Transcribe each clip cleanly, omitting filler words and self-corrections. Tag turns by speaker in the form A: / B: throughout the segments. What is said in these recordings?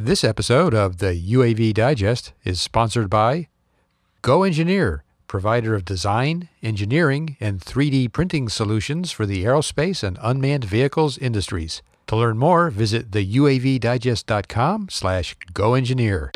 A: This episode of the UAV Digest is sponsored by Go Engineer, provider of design, engineering, and 3D printing solutions for the aerospace and unmanned vehicles industries. To learn more, visit theuavdigest.com/goengineer.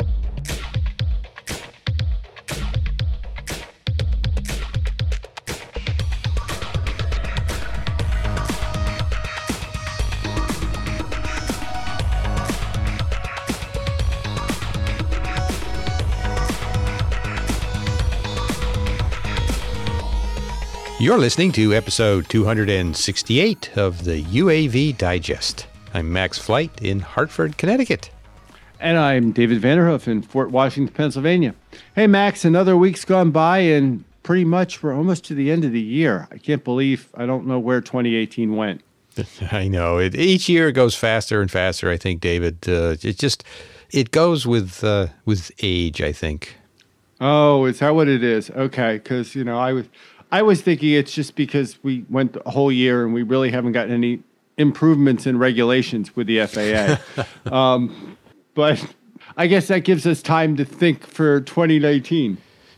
A: You're listening to episode 268 of the UAV Digest. I'm Max Flight in Hartford, Connecticut.
B: And I'm David Vanderhoof in Fort Washington, Pennsylvania. Hey, Max, another week's gone by, and pretty much we're almost to the end of the year. I don't know where 2018 went.
A: I know. Each year it goes faster and faster, I think, David. It goes with age, I think.
B: Oh, is that what it is? Okay, because, I was thinking it's just because we went a whole year and we really haven't gotten any improvements in regulations with the FAA. But I guess that gives us time to think for 2019.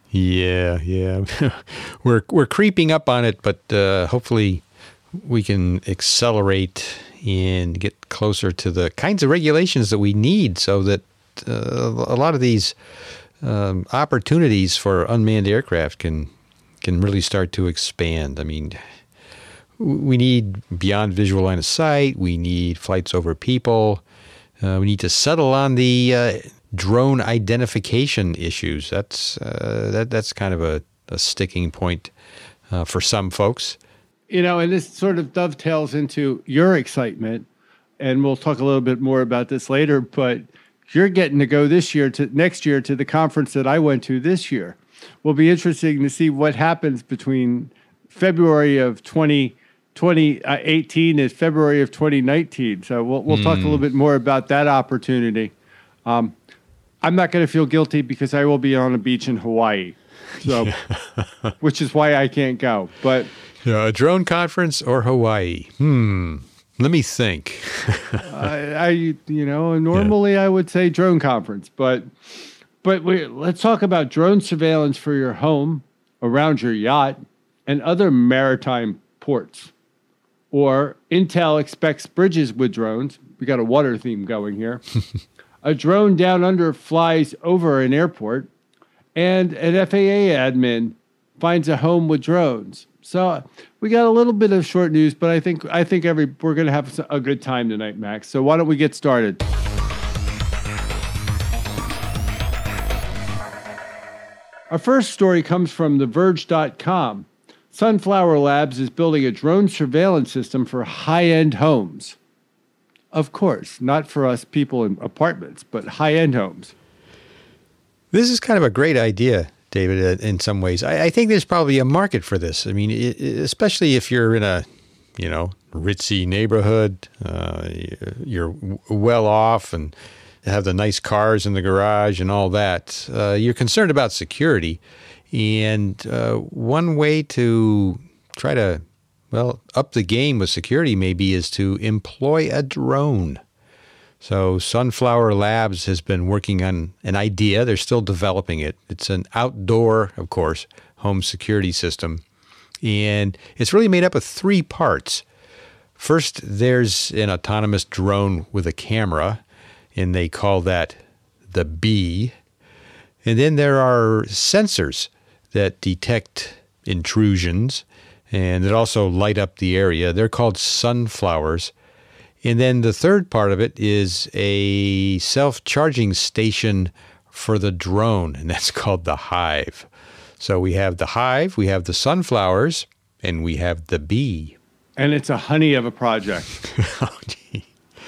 A: Yeah. We're creeping up on it, but hopefully we can accelerate and get closer to the kinds of regulations that we need so that a lot of these opportunities for unmanned aircraft can really start to expand. I mean, we need beyond visual line of sight. We need flights over people. We need to settle on the drone identification issues. That's kind of a sticking point for some folks.
B: And this sort of dovetails into your excitement, and we'll talk a little bit more about this later, but you're getting to go next year to the conference that I went to this year. Will be interesting to see what happens between February of 2018 and February of 2019. So we'll talk a little bit more about that opportunity. I'm not going to feel guilty because I will be on a beach in Hawaii, so which is why I can't go. But
A: a drone conference or Hawaii? Let me think.
B: Normally I would say drone conference, but let's talk about drone surveillance for your home, around your yacht, and other maritime ports. Or Intel expects bridges with drones. We got a water theme going here. A drone down under flies over an airport, and an FAA admin finds a home with drones. So we got a little bit of short news, but I think we're going to have a good time tonight, Max. So why don't we get started? Our first story comes from TheVerge.com. Sunflower Labs is building a drone surveillance system for high-end homes. Of course, not for us people in apartments, but high-end homes.
A: This is kind of a great idea, David, in some ways. I think there's probably a market for this. I mean, especially if you're in a, ritzy neighborhood, you're well off and have the nice cars in the garage and all that. You're concerned about security. And one way to try to, up the game with security maybe is to employ a drone. So Sunflower Labs has been working on an idea. They're still developing it. It's an outdoor, of course, home security system. And it's really made up of three parts. First, there's an autonomous drone with a camera, and they call that the Bee. And then there are sensors that detect intrusions and that also light up the area. They're called sunflowers. And then the third part of it is a self-charging station for the drone, and that's called the Hive. So we have the Hive, we have the sunflowers, and we have the Bee.
B: And it's a honey of a project.
A: Oh, gee.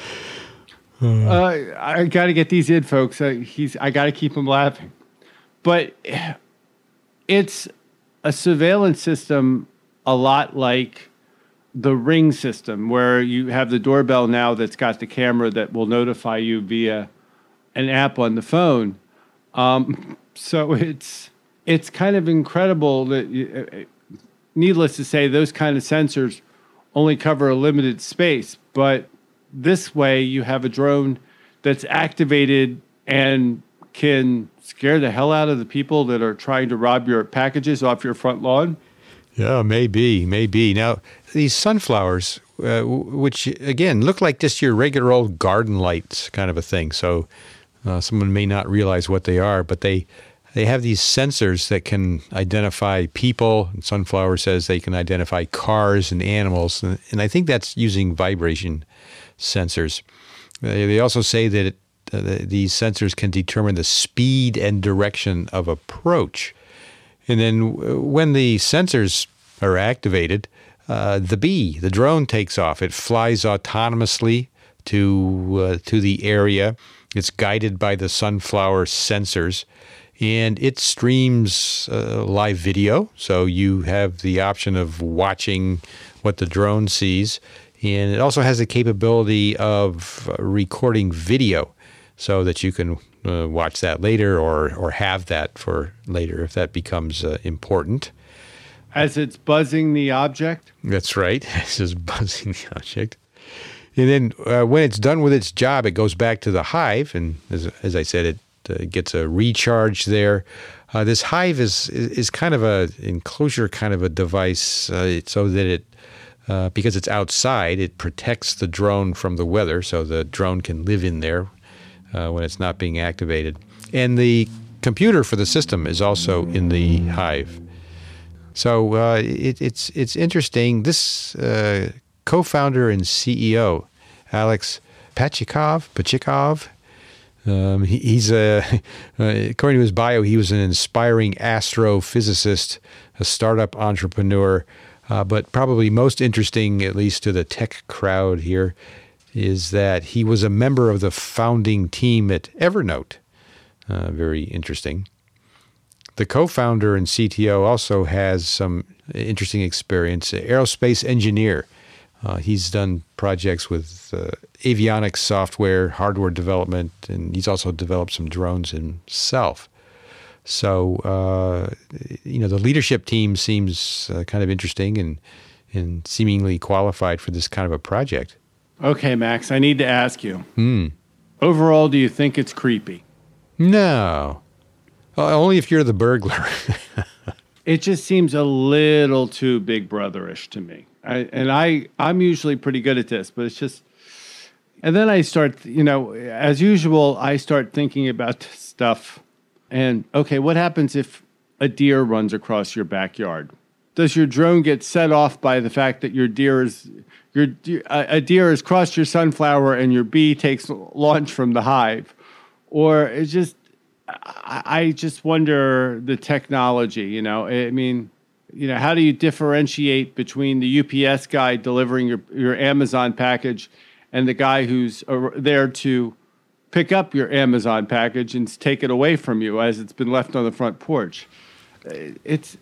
B: I got to get these in, folks. I got to keep him laughing. But it's a surveillance system a lot like the Ring system, where you have the doorbell now that's got the camera that will notify you via an app on the phone. So it's kind of incredible that, needless to say, those kind of sensors only cover a limited space. But this way, you have a drone that's activated and can scare the hell out of the people that are trying to rob your packages off your front lawn?
A: Yeah, maybe. Now, these sunflowers, which, again, look like just your regular old garden lights kind of a thing. So someone may not realize what they are, but they have these sensors that can identify people. And Sunflower says they can identify cars and animals. And I think that's using vibration sensors. They also say that these sensors can determine the speed and direction of approach. And then when the sensors are activated, the drone takes off. It flies autonomously to the area. It's guided by the Sunflower sensors, and it streams live video. So you have the option of watching what the drone sees. And it also has the capability of recording video so that you can watch that later or have that for later if that becomes important.
B: As it's buzzing the object?
A: That's right. It's just buzzing the object. And then when it's done with its job, it goes back to the hive. And as I said, it gets a recharge there. This hive is kind of a enclosure kind of a device so that it, because it's outside, it protects the drone from the weather so the drone can live in there when it's not being activated. And the computer for the system is also in the hive. So it's interesting. This co-founder and CEO, Alex Pachikov, he's according to his bio, he was an inspiring astrophysicist, a startup entrepreneur. But probably most interesting, at least to the tech crowd here, is that he was a member of the founding team at Evernote. Very interesting. The co-founder and CTO also has some interesting experience, an aerospace engineer. He's done projects with avionics software, hardware development, and he's also developed some drones himself. So, the leadership team seems kind of interesting and seemingly qualified for this kind of a project.
B: Okay, Max, I need to ask you. Overall, do you think it's creepy?
A: No. Only if you're the burglar.
B: It just seems a little too Big Brother-ish to me. I'm usually pretty good at this, but it's just... And then I start, as usual, I start thinking about this stuff. And, okay, what happens if a deer runs across your backyard? Does your drone get set off by the fact that a deer has crossed your sunflower and your bee takes launch from the hive? Or it's just... I just wonder the technology, I mean, how do you differentiate between the UPS guy delivering your Amazon package and the guy who's there to pick up your Amazon package and take it away from you as it's been left on the front porch? It's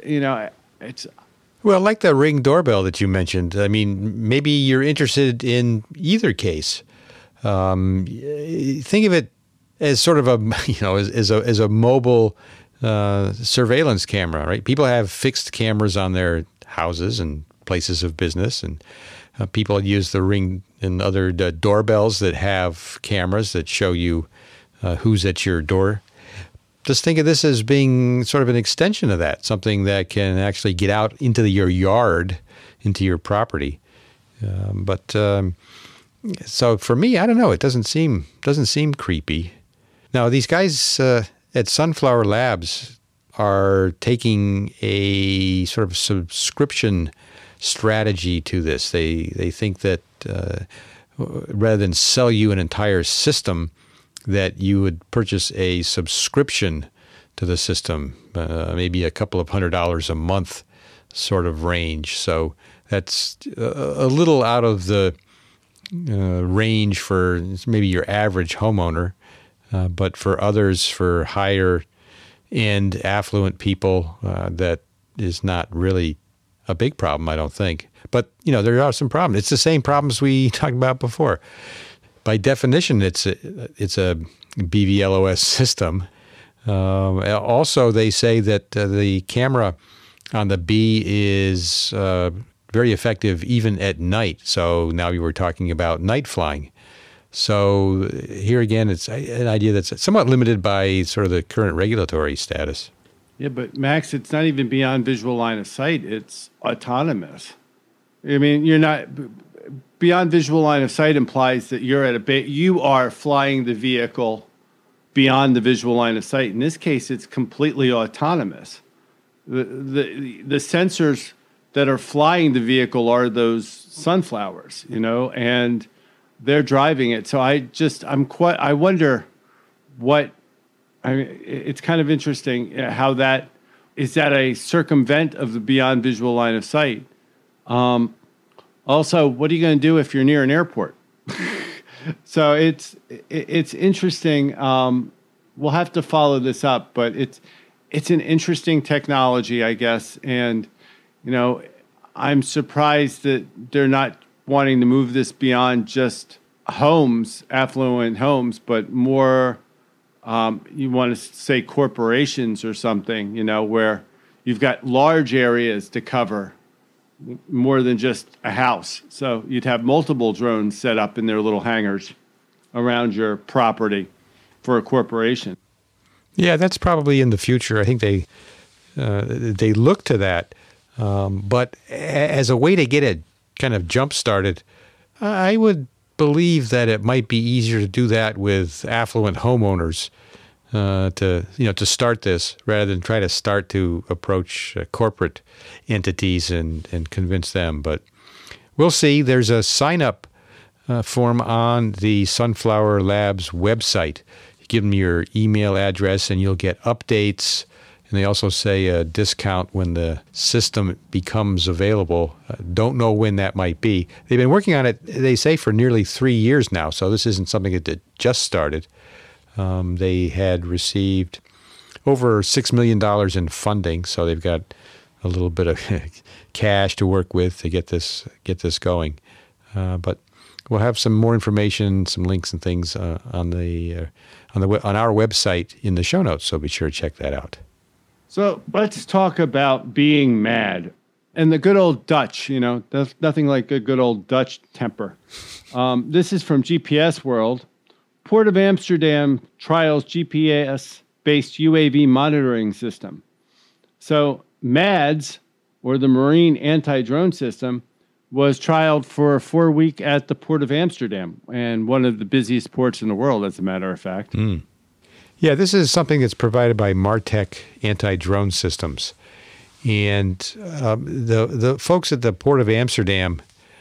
A: Well, like the Ring doorbell that you mentioned, I mean, maybe you're interested in either case. Think of it as sort of as a mobile surveillance camera, right? People have fixed cameras on their houses and places of business, and people use the Ring and other doorbells that have cameras that show you who's at your door. Just think of this as being sort of an extension of that, something that can actually get out into your yard, into your property. So for me, I don't know. It doesn't seem creepy. Now, these guys at Sunflower Labs are taking a sort of subscription strategy to this. They think that rather than sell you an entire system, that you would purchase a subscription to the system, maybe a couple of $100 a month sort of range. So that's a little out of the range for maybe your average homeowner. But for others, for higher-end affluent people, that is not really a big problem, I don't think. But, there are some problems. It's the same problems we talked about before. By definition, it's a BVLOS system. Also, they say that the camera on the bee is very effective even at night. So now we were talking about night flying. So here again, it's an idea that's somewhat limited by sort of the current regulatory status.
B: Yeah, but Max, it's not even beyond visual line of sight. It's autonomous. I mean, you're not beyond visual line of sight implies that you're at you are flying the vehicle beyond the visual line of sight. In this case, it's completely autonomous. The sensors that are flying the vehicle are those sunflowers, and they're driving it. So I wonder what. I mean, it's kind of interesting how that is that a circumvent of the beyond visual line of sight. Also, what are you going to do if you're near an airport? So it's interesting. We'll have to follow this up, but it's an interesting technology, I guess. And I'm surprised that they're not wanting to move this beyond just homes, affluent homes, but more. You want to say corporations or something, where you've got large areas to cover more than just a house. So you'd have multiple drones set up in their little hangars around your property for a corporation.
A: Yeah, that's probably in the future. I think they look to that. But as a way to get it kind of jump started, I would believe that it might be easier to do that with affluent homeowners to start this rather than try to approach corporate entities and convince them. But we'll see. There's a sign-up form on the Sunflower Labs website. You give them your email address and you'll get updates. And they also say a discount when the system becomes available. Don't know when that might be. They've been working on it, they say, for nearly 3 years now. So this isn't something that just started. They had received over $6 million in funding. So they've got a little bit of cash to work with to get this going. But we'll have some more information, some links and things on our website in the show notes. So be sure to check that out.
B: So let's talk about being mad. And the good old Dutch, there's nothing like a good old Dutch temper. This is from GPS World. Port of Amsterdam trials GPS-based UAV monitoring system. So MADS, or the Marine Anti-Drone System, was trialed for 4 weeks at the Port of Amsterdam, and one of the busiest ports in the world, as a matter of fact.
A: Mm. Yeah, this is something that's provided by Martech Anti-Drone Systems. And the folks at the Port of Amsterdam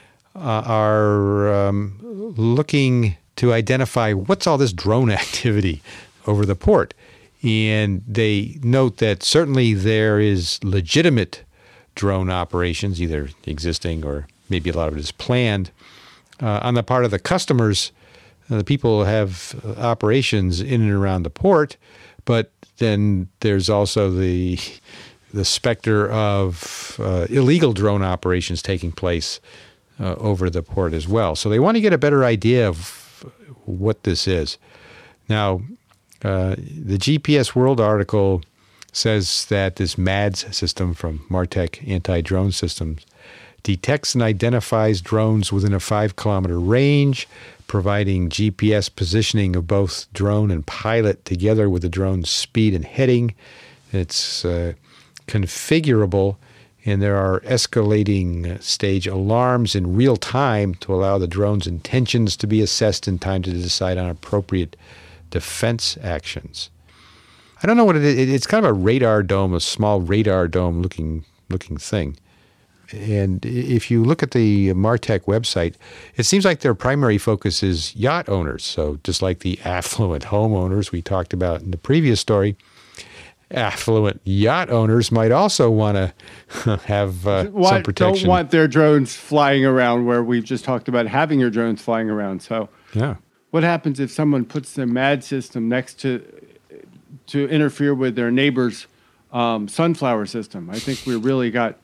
A: are looking to identify what's all this drone activity over the port. And they note that certainly there is legitimate drone operations, either existing or maybe a lot of it is planned, on the part of the customers. The people have operations in and around the port, but then there's also the specter of illegal drone operations taking place over the port as well. So they want to get a better idea of what this is. Now, the GPS World article says that this MADS system from Martech Anti-Drone Systems detects and identifies drones within a 5-kilometer range, providing GPS positioning of both drone and pilot together with the drone's speed and heading. It's configurable, and there are escalating stage alarms in real time to allow the drone's intentions to be assessed in time to decide on appropriate defense actions. I don't know what it is. It's kind of a radar dome, a small radar dome looking thing. And if you look at the Martech website, it seems like their primary focus is yacht owners. So just like the affluent homeowners we talked about in the previous story, affluent yacht owners might also want to have some protection.
B: Don't want their drones flying around where we've just talked about having your drones flying around. So
A: yeah,
B: what happens if someone puts their MAD system next to interfere with their neighbor's sunflower system? I think we really got...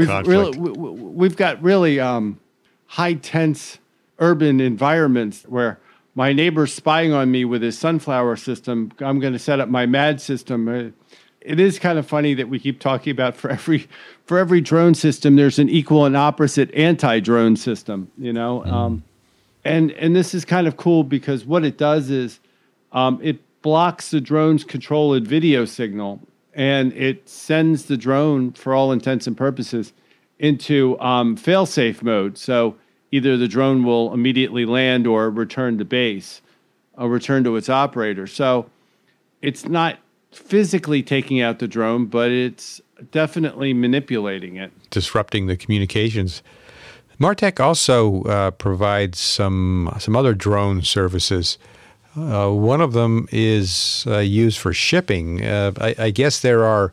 B: We've got really high tense urban environments where my neighbor's spying on me with his sunflower system. I'm going to set up my MAD system. It is kind of funny that we keep talking about for every drone system, there's an equal and opposite anti-drone system, And this is kind of cool because what it does is it blocks the drone's controlled video signal, and it sends the drone, for all intents and purposes, into fail-safe mode. So either the drone will immediately land or return to base, or return to its operator. So it's not physically taking out the drone, but it's definitely manipulating it.
A: Disrupting the communications. Martech also provides some other drone services. One of them is used for shipping. I guess there are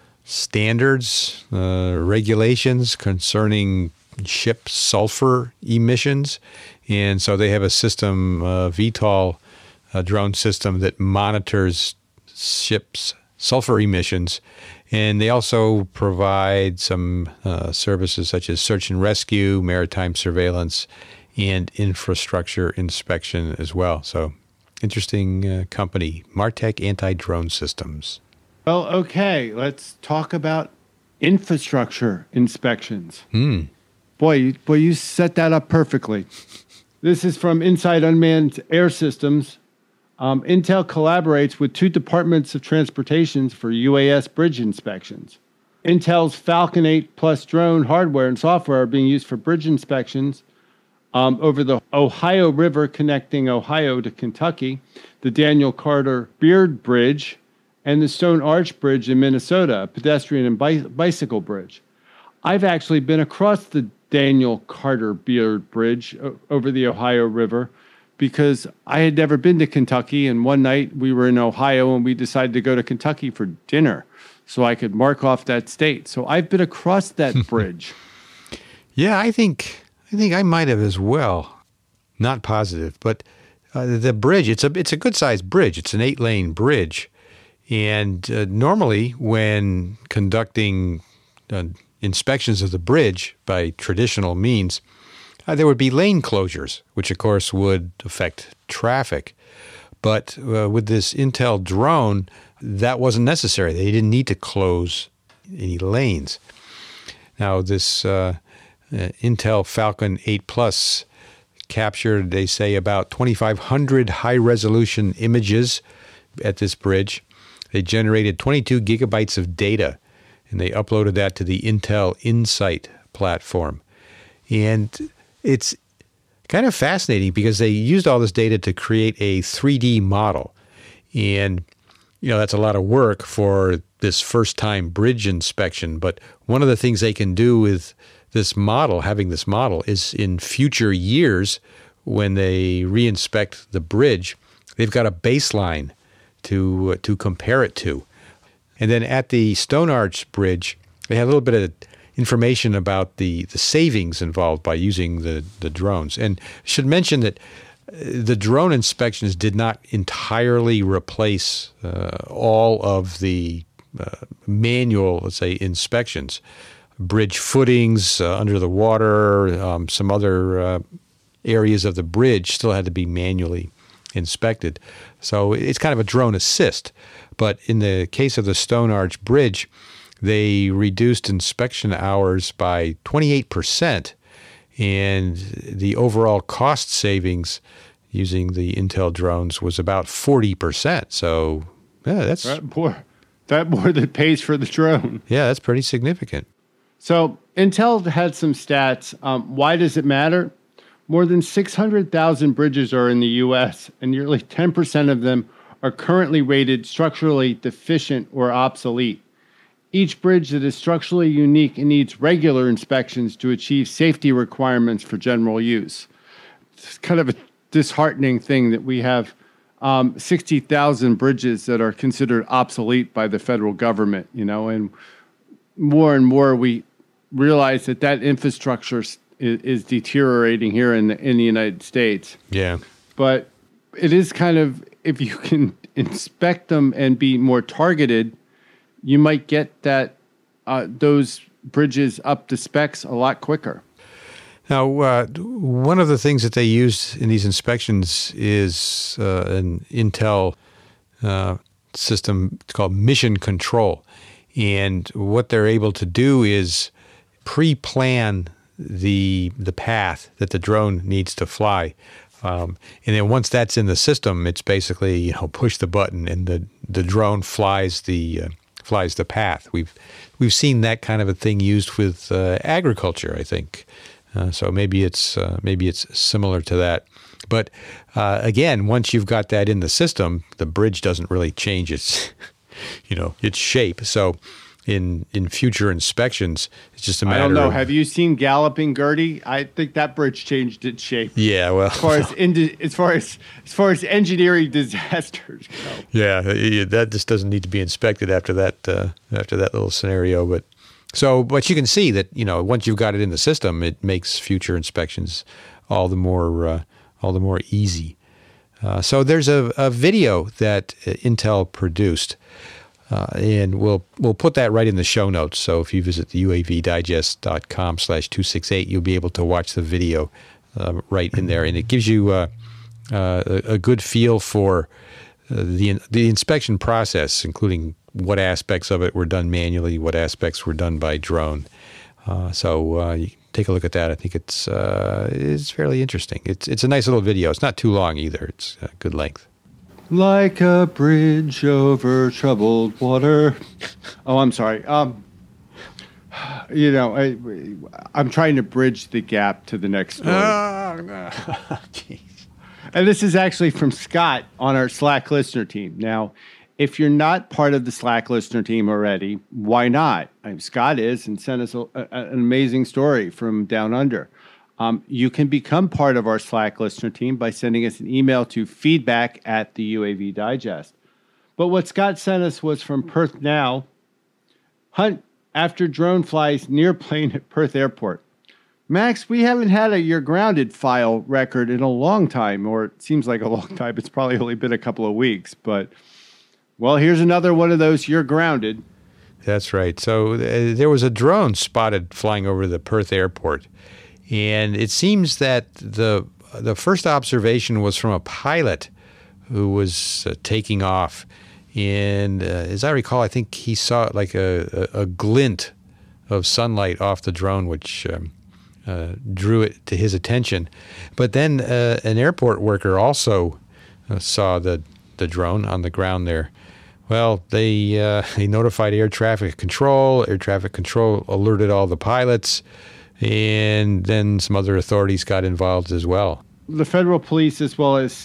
A: standards, regulations concerning ship sulfur emissions. And so they have a system, VTOL drone system, that monitors ships' sulfur emissions. And they also provide some services such as search and rescue, maritime surveillance, and infrastructure inspection as well. So interesting company, Martech Anti-Drone Systems.
B: Well, okay, let's talk about infrastructure inspections. Boy, you set that up perfectly. This is from Inside Unmanned Air Systems. Intel collaborates with 2 departments of transportation for UAS bridge inspections. Intel's Falcon 8 Plus drone hardware and software are being used for bridge inspections over the Ohio River connecting Ohio to Kentucky, the Daniel Carter Beard Bridge, and the Stone Arch Bridge in Minnesota, a pedestrian and bicycle bridge. I've actually been across the Daniel Carter Beard Bridge over the Ohio River because I had never been to Kentucky, and one night we were in Ohio and we decided to go to Kentucky for dinner so I could mark off that state. So I've been across that bridge.
A: Yeah, I think I might have as well. Not positive, but the bridge, it's a good-sized bridge. It's an 8-lane bridge. And normally when conducting inspections of the bridge by traditional means, there would be lane closures, which of course would affect traffic. But with this Intel drone, that wasn't necessary. They didn't need to close any lanes. Now, this Intel Falcon 8 Plus captured, they say, about 2,500 high-resolution images at this bridge. They generated 22 gigabytes of data, and they uploaded that to the Intel Insight platform. And it's kind of fascinating because they used all this data to create a 3D model. And, that's a lot of work for this first-time bridge inspection. But one of the things they can do with this model, having this model, is in future years when they reinspect the bridge, they've got a baseline to compare it to. And then at the Stone Arch Bridge, they had a little bit of information about the savings involved by using the drones. And I should mention that the drone inspections did not entirely replace all of the manual, let's say, inspections. Bridge footings under the water, some other areas of the bridge still had to be manually inspected. So it's kind of a drone assist. But in the case of the Stone Arch Bridge, they reduced inspection hours by 28%, and the overall cost savings using the Intel drones was about 40%. So that's
B: that more than pays for the drone.
A: Yeah, that's pretty significant.
B: So Intel had some stats. Why does it matter? More than 600,000 bridges are in the U.S., and nearly 10% of them are currently rated structurally deficient or obsolete. Each bridge that is structurally unique and needs regular inspections to achieve safety requirements for general use. It's kind of a disheartening thing that we have 60,000 bridges that are considered obsolete by the federal government, and more we realize that infrastructure is deteriorating here in the United States.
A: Yeah.
B: But it is kind of, if you can inspect them and be more targeted, you might get those bridges up to specs a lot quicker.
A: Now, one of the things that they use in these inspections is an Intel system called Mission Control. And what they're able to do is pre-plan the path that the drone needs to fly. And then once that's in the system, it's basically push the button and the drone flies the path. We've seen that kind of a thing used with agriculture, I think. So maybe it's similar to that. But again, once you've got that in the system, the bridge doesn't really change its its shape. So in future inspections, it's just a matter.
B: I don't know. Have you seen Galloping Gertie? I think that bridge changed its shape.
A: Yeah, well,
B: as far as engineering disasters go.
A: Yeah, that just doesn't need to be inspected after that little scenario. But you can see that once you've got it in the system, it makes future inspections all the more easy. So there's a video that Intel produced. And we'll put that right in the show notes. So if you visit the uavdigest.com/268, you'll be able to watch the video right in there. And it gives you a good feel for the inspection process, including what aspects of it were done manually, what aspects were done by drone. So you can take a look at that. I think it's fairly interesting. It's a nice little video. It's not too long either. It's a good length.
B: Like a bridge over troubled water. Oh, I'm sorry. I'm trying to bridge the gap to the next story.
A: Oh, no. Jeez.
B: And this is actually from Scott on our Slack listener team. Now, if you're not part of the Slack listener team already, why not? Scott is and sent us an amazing story from Down Under. You can become part of our Slack listener team by sending us an email to feedback@the UAV Digest. But what Scott sent us was from Perth Now. Hunt after drone flies near plane at Perth Airport. Max, we haven't had a You're Grounded file record in a long time, or it seems like a long time. It's probably only been a couple of weeks. But, well, here's another one of those You're Grounded.
A: That's right. So there was a drone spotted flying over the Perth Airport. And it seems that the first observation was from a pilot who was taking off. And as I recall, I think he saw like a glint of sunlight off the drone, which drew it to his attention. But then an airport worker also saw the drone on the ground there. Well, they notified air traffic control. Air traffic control alerted all the pilots. And then some other authorities got involved as well.
B: The federal police, as well as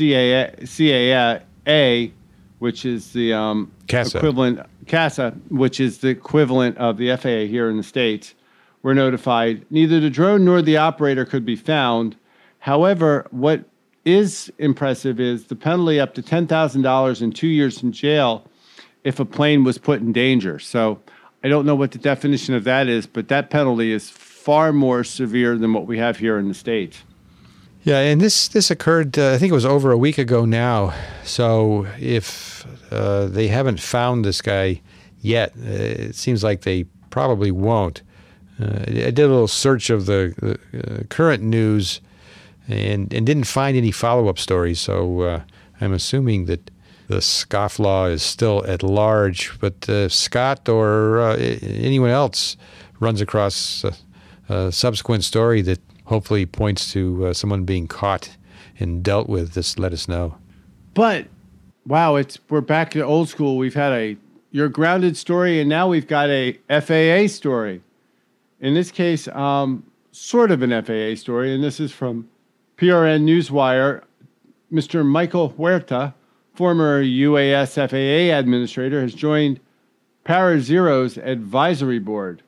B: CAA, which is the equivalent, CASA, which is the equivalent of the FAA here in the States, were notified. Neither the drone nor the operator could be found. However, what is impressive is the penalty up to $10,000 and 2 years in jail if a plane was put in danger. So I don't know what the definition of that is, but that penalty is far more severe than what we have here in the States.
A: Yeah, and this occurred, I think it was over a week ago now. So if they haven't found this guy yet, it seems like they probably won't. I did a little search of the current news and didn't find any follow-up stories. So I'm assuming that the scofflaw is still at large. But Scott or anyone else runs across a subsequent story that hopefully points to someone being caught and dealt with, just let us know.
B: But, wow, we're back to old school. We've had a You're Grounded story, and now we've got a FAA story. In this case, sort of an FAA story, and this is from PRN Newswire. Mr. Michael Huerta, former UAS FAA administrator, has joined ParaZero's advisory board.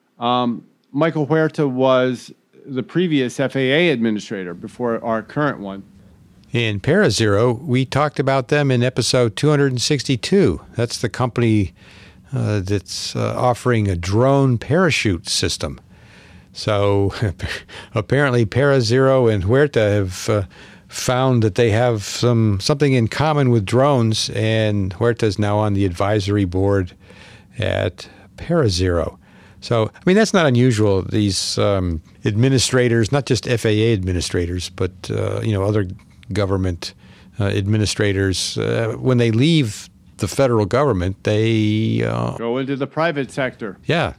B: Michael Huerta was the previous FAA administrator before our current one.
A: In ParaZero, we talked about them in episode 262. That's the company that's offering a drone parachute system. So apparently ParaZero and Huerta have found that they have something in common with drones, and Huerta is now on the advisory board at ParaZero. So, I mean, that's not unusual. These administrators, not just FAA administrators, but, other government administrators, when they leave the federal government, they
B: go into the private sector.
A: Yeah.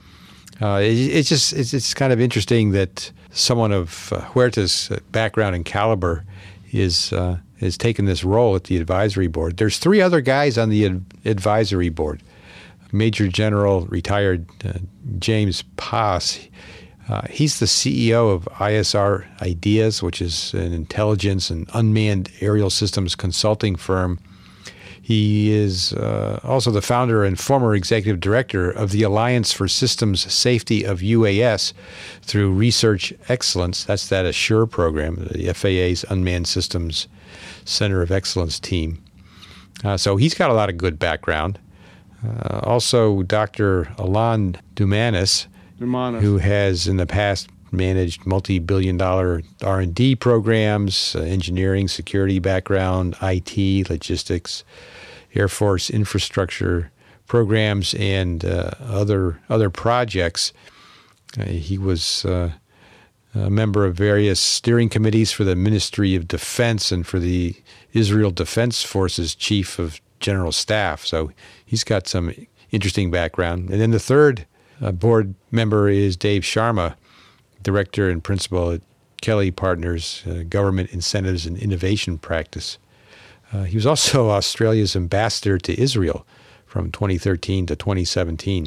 A: It's kind of interesting that someone of Huerta's background and caliber is taken this role at the advisory board. There's 3 other guys on the advisory board. Major General retired James Pass. He's the CEO of ISR Ideas, which is an intelligence and unmanned aerial systems consulting firm. He is also the founder and former executive director of the Alliance for Systems Safety of UAS through Research Excellence. That's that ASSURE program, the FAA's Unmanned Systems Center of Excellence team. So he's got a lot of good background. Also, Dr. Alain Dumanis, who has in the past managed multi-billion-dollar R&D programs, engineering, security background, IT, logistics, Air Force infrastructure programs, and other projects. He was a member of various steering committees for the Ministry of Defense and for the Israel Defense Forces Chief of General Staff. So he's got some interesting background. And then the third board member is Dave Sharma, Director and Principal at Kelly Partners, Government Incentives and Innovation Practice. He was also Australia's ambassador to Israel from 2013 to 2017.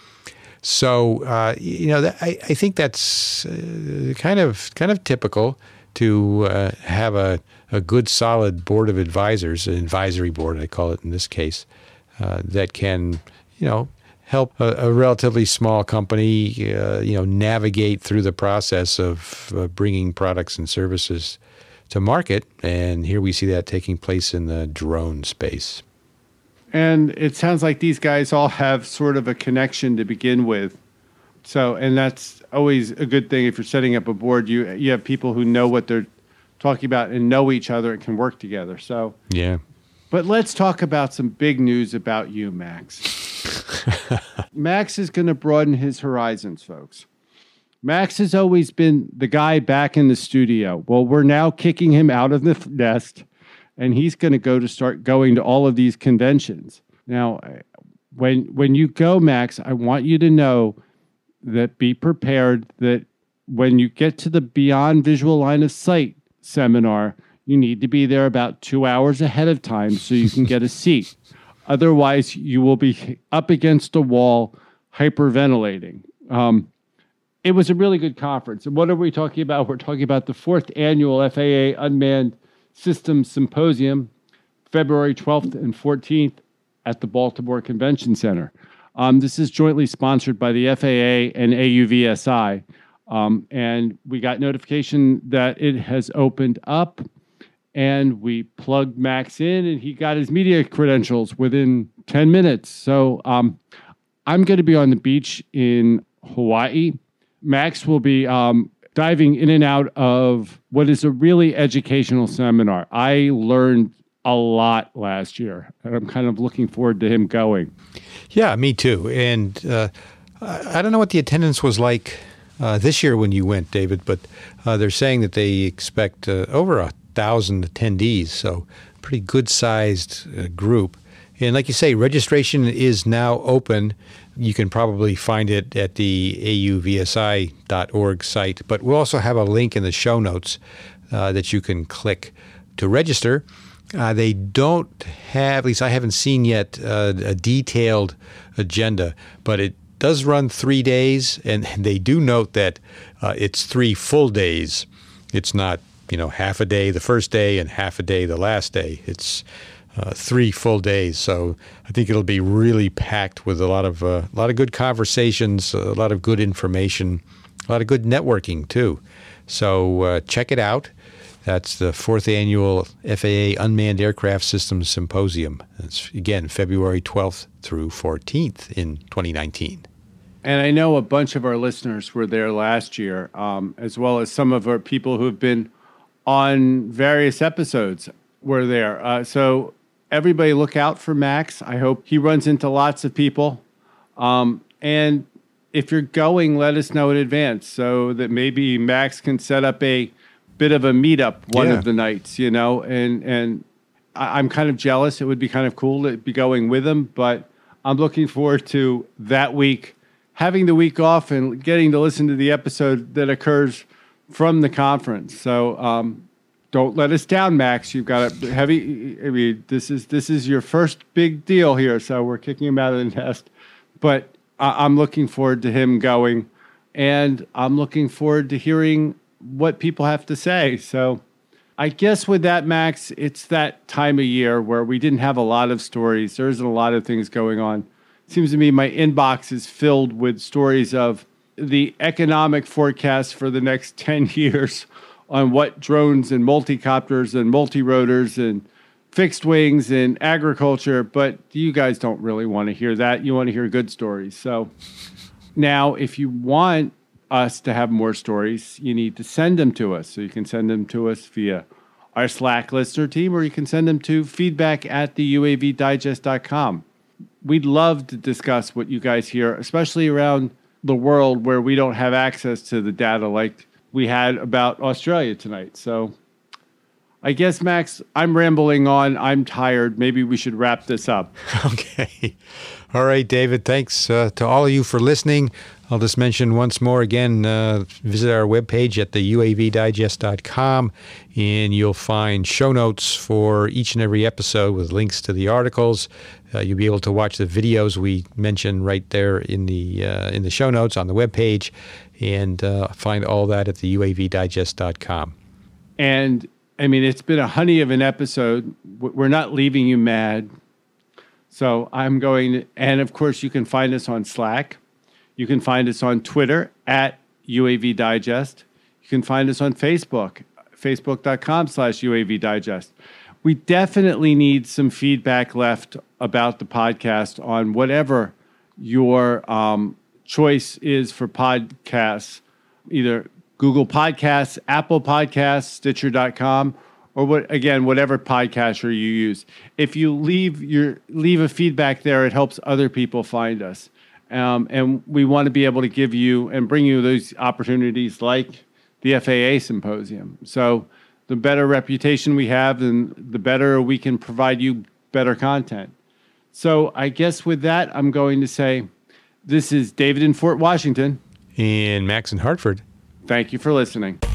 A: So, I think that's kind of typical to have a good, solid board of advisors, an advisory board, I call it in this case, that can, help a relatively small company, navigate through the process of bringing products and services to market. And here we see that taking place in the drone space.
B: And it sounds like these guys all have sort of a connection to begin with. So, and that's always a good thing if you're setting up a board. You have people who know what they're talking about and know each other and can work together. So,
A: yeah.
B: But let's talk about some big news about you, Max. Max is going to broaden his horizons, folks. Max has always been the guy back in the studio. Well, we're now kicking him out of the nest, and he's going to start going to all of these conventions. Now, when you go, Max, I want you to know that be prepared that when you get to the Beyond Visual Line of Sight seminar, you need to be there about 2 hours ahead of time so you can get a seat. Otherwise, you will be up against a wall hyperventilating. It was a really good conference. And what are we talking about? We're talking about the 4th annual FAA Unmanned Systems Symposium, February 12th and 14th at the Baltimore Convention Center. This is jointly sponsored by the FAA and AUVSI. And we got notification that it has opened up, and we plugged Max in, and he got his media credentials within 10 minutes. So I'm going to be on the beach in Hawaii. Max will be diving in and out of what is a really educational seminar. I learned a lot last year, and I'm kind of looking forward to him going.
A: Yeah, me too. And I don't know what the attendance was like this year when you went, David, but they're saying that they expect over 1,000 attendees, so pretty good-sized group. And like you say, registration is now open. You can probably find it at the auvsi.org site, but we'll also have a link in the show notes that you can click to register. They don't have, at least I haven't seen yet, a detailed agenda, but it does run 3 days, and they do note that it's 3 full days. It's not, half a day the first day and half a day the last day. It's 3 full days, so I think it'll be really packed with a lot of good conversations, a lot of good information, a lot of good networking too. So check it out. That's the 4th annual FAA Unmanned Aircraft Systems Symposium. It's again February 12th through 14th in 2019.
B: And I know a bunch of our listeners were there last year, as well as some of our people who have been on various episodes were there. So everybody look out for Max. I hope he runs into lots of people. And if you're going, let us know in advance so that maybe Max can set up a bit of a meetup one of the nights, and I'm kind of jealous. It would be kind of cool to be going with him, but I'm looking forward to that week, having the week off and getting to listen to the episode that occurs from the conference. So don't let us down, Max. You've got a heavy. I mean, this is your first big deal here, so we're kicking him out of the nest. But I'm looking forward to him going, and I'm looking forward to hearing what people have to say. So I guess with that, Max, it's that time of year where we didn't have a lot of stories. There isn't a lot of things going on. It seems to me my inbox is filled with stories of the economic forecast for the next 10 years on what drones and multicopters and multirotors and fixed wings and agriculture, but you guys don't really want to hear that. You want to hear good stories. So now, if you want us to have more stories, you need to send them to us. So you can send them to us via our Slack listener team, or you can send them to feedback@theuavdigest.com. We'd love to discuss what you guys hear, especially around the world where we don't have access to the data like we had about Australia tonight. So I guess, Max, I'm rambling on. I'm tired. Maybe we should wrap this up.
A: Okay. All right, David. Thanks to all of you for listening. I'll just mention once more again, visit our webpage at theuavdigest.com, and you'll find show notes for each and every episode with links to the articles. You'll be able to watch the videos we mentioned right there in the show notes on the webpage, and find all that at theuavdigest.com.
B: And, I mean, it's been a honey of an episode. We're not leaving you mad. So I'm going to, and of course, you can find us on Slack. You can find us on Twitter at UAV Digest. You can find us on Facebook, facebook.com/UAV Digest. We definitely need some feedback left about the podcast on whatever your choice is for podcasts, either Google Podcasts, Apple Podcasts, Stitcher.com, or whatever podcaster you use. If you leave a feedback there, it helps other people find us. And we want to be able to give you and bring you those opportunities like the FAA Symposium. So the better reputation we have, then the better we can provide you better content. So I guess with that, I'm going to say this is David in Fort Washington.
A: And Max in Hartford.
B: Thank you for listening.